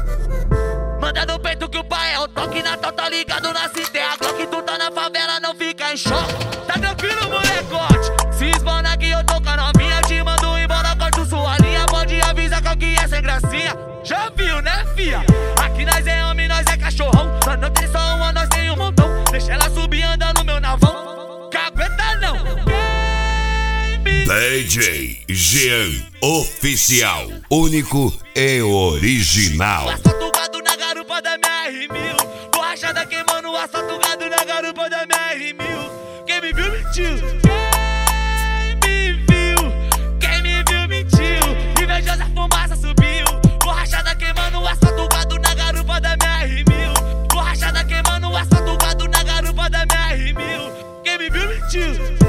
Manda no peito que o pai é o toque na tal, tá ligado na cité. A Glock, tu tá na favela, não fica em choque. Tá tranquilo, molecote? Se esbana que eu tô com a novinha, eu te mando embora, corto sua linha. Pode avisar qual que é sem gracinha. Já viu, né, fia? Aqui nós é homem, nós é cachorrão. Só não tem só uma, nós tem um montão. Deixa ela subir andando no meu navão. Cagueta não. DJ Jean Oficial, único e original. Assalto gado na garupa da minha R1000. Borrachada queimando, assalto gado na garupa da minha R1000. Quem me viu mentiu. Quem me viu mentiu. Invejosa fumaça subiu. Borrachada queimando, assalto gado na garupa da minha R1000. Borrachada queimando, assalto gado na garupa da minha R1000. Quem me viu mentiu.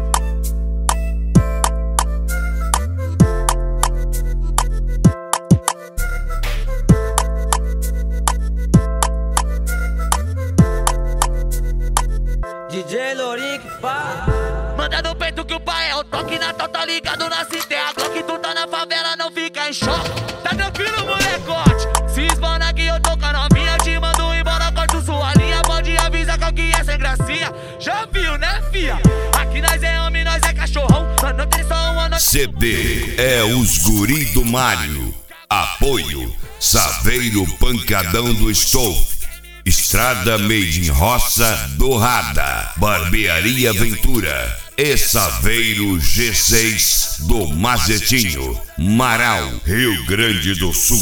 DJ Lourinho que faz. Manda no peito que o pai é o toque na tal, tá ligado na cité. A Glock, tu tá na favela, não fica em choque. Tá tranquilo, molecote? Se esbana que eu tô com a novinha, eu te mando embora, corto sua linha. Pode avisar qual que é sem gracinha. Já viu, né, fia? Aqui nós é homem, nós é cachorrão. Só não tem só uma, nós... CD é os guri do Mário. Apoio Saveiro Pancadão do Stolf. Estrada Made in Roça Dourada, Barbearia Ventura e Saveiro G6 do Mazetinho, Marau, Rio Grande do Sul.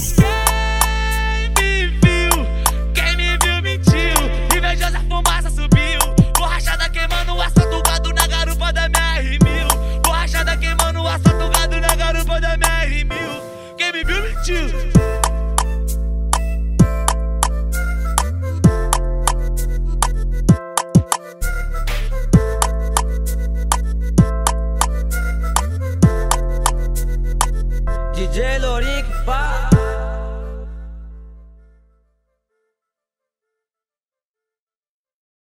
Quem me viu mentiu. Invejosa fumaça subiu. Borrachada queimando, assalto gado na garupa da minha R1000. Borrachada queimando, assalto gado na garupa da minha R1000. Quem me viu mentiu.